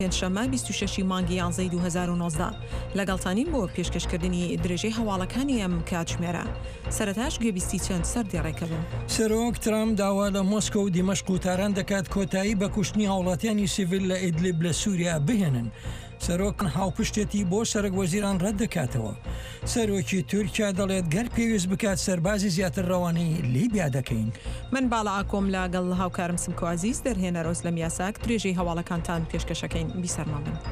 شەمە 26 مانگی یانزەی 2019 لەگەڵتانین بۆ پێشکەشکردنی درێژەی هەواڵەکانی ئەم کاتژمێرە. سەرەتاش گوێبیستی چەند سەردی ڕێکەبن. سەرۆک ترامپ داوا لە مۆسکۆ و دیمەشق و تاران دەکات کۆتایی بە کوشتنی هاوڵاتیانی سیڤیل لە ئیدلیب لە سووریا بهێنن. سەرۆک هاوپشتێتی بۆ سەرۆک وەزیران ڕەت دەکاتەوە. سەرۆکی تورکیا دەڵێت گەر پێویست بکات سەربازی زیاتر ڕەوانەی لیبیا دەکەین. من باڵا ئاکۆم لەگەڵ هاوکارم سمکۆ عەزیز دەرهێنەرە ئۆسلەم یاساک درێژەی هەواڵەکانتان پێشکەشەکەین بیسەرمان بن.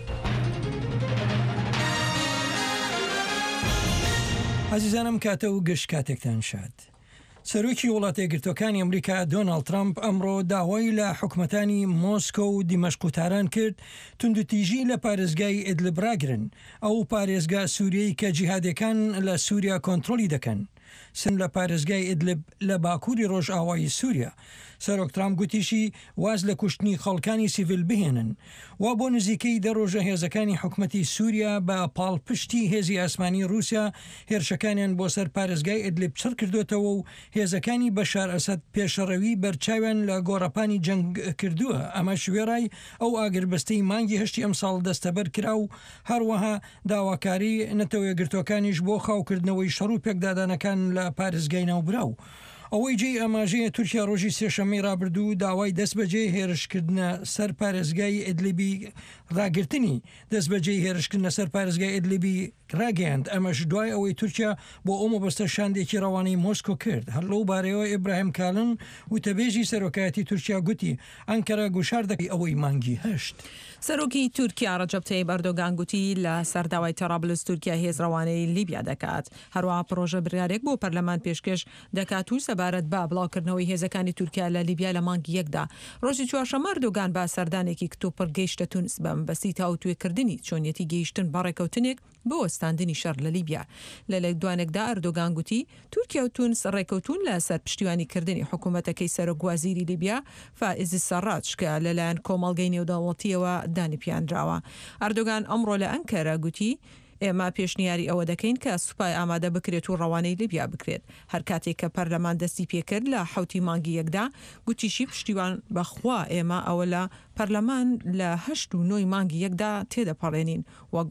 عەزیزانم کاتە و گشت کاتێکتان شاد. سەرۆکی وڵاتە یەکگرتووەکانی ئەمریکا دۆناڵد ترامپ ئەمڕۆ داوای لە حکومەتانی مۆسکۆ و دیمەشق و تاران کرد توندوتیژی لە پارێزگای ئیدلیب ڕاگرن، ئەو پارێزگا سووریەی کە جیهادیەکان لە سووریا کۆنتڕۆلی دەکەن. سم لە پارێزگای ئیدلیب لە باکووری ڕۆژئاوایی سووریا. سەرۆک ترامپ گوتیشی واز لە کوشتنی خەڵکانی سیڤیل بهێنن. وا بۆ نزیکەی دەڕۆژە هێزەکانی حکومەتی سووریا بە پاڵپشتی هێزی ئاسمانی رووسیا هێرشەکانیان بۆ سەر پارێزگای ئیدلیب چڕ کردوێتەوە و هێزەکانی بەشار ئەسەد پێشەڕەوی بەرچاویان لە گۆڕەپانی جەنگ کردووە. ئەمە شوێڕای ئەو ئاگربەستەی مانگی هەشتی ئەمساڵ دەستەبەر کرا و هەروەها داواکاری نەتەوە یەکگرتووەکانیش بۆ خاوکردنەوەی شەڕ و پێکدادانەکان لە پارێزگای ناوبراو. ئەوەی جێ ئەماژەیە تورکیا ڕۆژی سێشەمەی ڕابردوو داوای دەستبەجێ هێرشکردنە سەر پارێزگای ئیدلیبی ڕاگرتنی دەستبەجێ هێرشکردنە سەر پارێزگای ئیدلیبی ڕاگەیاند. ئەمەش دوای ئەوەی تورکیا بۆ ئەو مەبەستە شاندێکی ڕەوانەی مۆسکۆ کرد. هەر لەو بارەوە ئیبراهیم کالن وتەبێژی سەرۆکایەتی تورکیا گوتی ئەنکەرە گوشار دەکەی ئەوەی مانگی هەشت. سەرۆکی تورکیا ڕەجەب تەیب ئەردۆغان گوتی لە سەرداوای تەرابلس تورکیا هێز ڕەوانەی لیبیا دەکات. هەروەها پرۆژە بڕیارێک بۆ پەرلەمان پێشکەش دەکات و سەبارەت بە بڵاوکردنەوەی هێزەکانی تورکیا لە لیبیا لە مانگی یەکدا. ڕۆژی چوارشەممە ئەردۆغان بە سەردانێکی کتۆپڕ گەیشتە تونس بە مەبەستی تاوتوێکردنی چۆنیەتی گەیشتن بە ڕێکەوتنێک بۆ وەستاندنی شەڕ لە لیبیا. لە لەیکدوانێکدا ئەردۆغان گوتی تورکیا و تونس ڕێکەوتون لە سەر پشتیوانیکردنی حکوومەتەکەی سەرۆک وەزیری لیبیا فائیزی سەڕاج کە لەلایەن کۆمەڵگەی نێودەوڵەتیەوە دانیپیاندراوە. ئەردۆغان ئەمڕۆ لە ئەنکەرە گوتی ئێمە پێشنیاری ئەوە دەکەین کە سوپای ئامادە بکرێت و ڕەوانەی لیبیا بکرێت. هەر کاتێک کە پەرلەمان دەستی پێکرد لە حوتی مانگی یەکدا گوتیشی پشتیوان بەخوا ئێمە ئەوە لە پەرلەمان لە 8 و 9 مانگی یەکدا تێدەپەڕێنین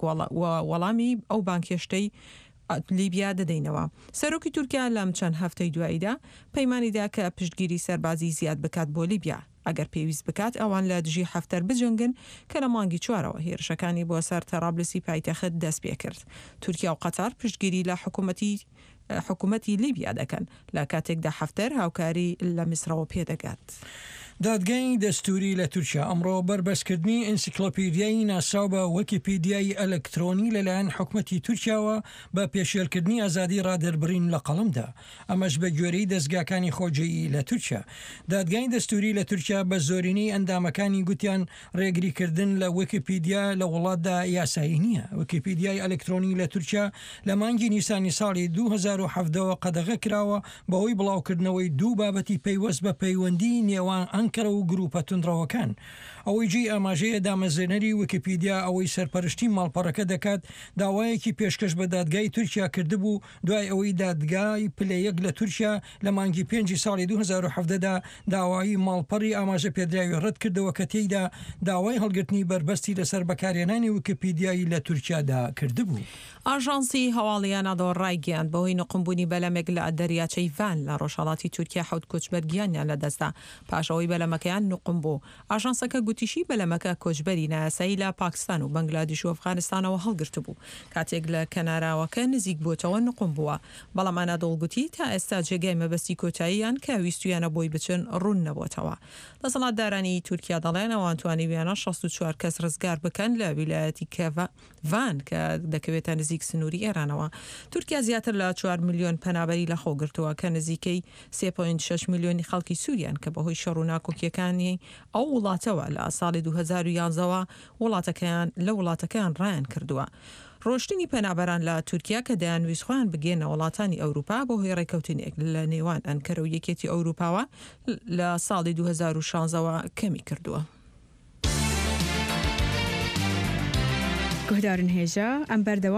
وەڵامی ئەو بانکێشتەی لیبیا دەدەینەوە. سەرۆکی تورکیا لەم چەند هەفتەی دواییدا پەیمانیدا کە پشتگیری سەربازی زیاد بکات بۆ لیبیا. ئەگەر پێویست بکات ئەوان لە دژی هەفتەر بجنگن کە لە مانگی چوارەوە هێرشەکانی بۆ سەر تەرابلسی پایتەخت دەست پێ کرد. تورکیا و قەتار پشتگیری لە حکوومەتی لیبیا دەکەن لە کاتێکدا هەفتەر هاوکاری لە میسرەوە پێدەگات. دادگای دەستوری لە تورکیا ئەمڕۆ بربەسکردنی ئەنسیکلۆپیدیای ناساو بە وەکیپیدیای ئەلکترۆنی لەلایەن حکومەتی تورکیاوە بە پێشێلکردنی ئازادی ڕادەربڕین لە قەڵەمدا. ئەمەش بە گوێرەی دەستگاکانی خۆجێیی لە تورکیا. دادگای دەستوری لە تورکیا بە زۆرینەی ئەندامەکانی گوتیان ڕێگریکردن لە وەکیپیدیا لە وڵاتدا یاسایی نییە. وەکیپیدیای ئەلکترۆنی لە تورکیا لە مانگی نیسانی ساڵی 2017ەوە قەدەغە کراوە بەهۆی بڵاوکردنەوەی دوو بابەتی پەیوەست بە پەیوەندی نێوان ئەنکەرە و گروپە تونندڕەوەکان. ئەوەی جێ ئاماژەیە دامەزێنەری ویکیپیدیا ئەوەی سەرپەرشتی ماڵپەڕەکە دەکات داوایەکی پێشکەش بە دادگای تورکیا کردبوو دوای ئەوەی دادگای پلەیەک لە تورکیا لە مانگی 5 ساڵی 2017دا داوایی ماڵپەڕی ئاماژە پێدراوی ڕەت کردەوە کە تێیدا داوای هەڵگرتنی بربەستی لەسەر بەکارهێنانی ویکیپیدیایی لە تورکیادا کردبوو. ئاژانسی هەواڵیانەوە ڕایگەیاند بەهۆی نەقمبوونی بەلەمێک لە دەریاچەی ڤان لە ڕۆژهەڵاتی تورکیا حەوت کۆچبەرگیانیان لەدەستدا پاشەوەی بەلەمەکەیان نقم بوو. ئاژانسەکە گوتیشی بەلەمەکە کۆچبەری نایاسایی لە پاکستان و بەنگلادیش و ئەفغانستانەوە هەڵگرت بوو. کاتێک لە کەناراوەکە نزیک بۆتەوە نقم بووە. بەڵام ئەنادۆڵ گوتی تا ئێستا جێگای مەبەستی کۆتاییان کە ویستویانە بۆی بچن ڕوون نەبووەتەوە. دەسەڵاتدارانی تورکیا دەڵێن ئەوان توانیویانە 64 کەس ڕزگار بکەن لە ویلایەتی ڤان کە دەکەوێتە نزیک سنووری ئێرانەوە. تورکیا زیاتر لە 4 میلیۆن پەنابەری لە خۆگرتووە کە نزیکەی 3.6 میلیۆنی خەڵکی سووریان کە بەهۆی شەڕ و ناکۆکیەکانی ئەو وڵاتەوە لە ساڵی 2011ەوە لە وڵاتەکان ڕایان کردووە. ڕۆشتنی پەنابەران لە تورکیا کە دەیانویست خۆیان بگێنە وڵاتانی ئەوروپا بۆ هۆی ڕێکەوتنێک لە نێوان ئەنکەرە و یەکێتی ئەوروپاوە لە ساڵی 2016ەوە کەمی کردووە. گۆدارن هێژە ئەم بەردەوام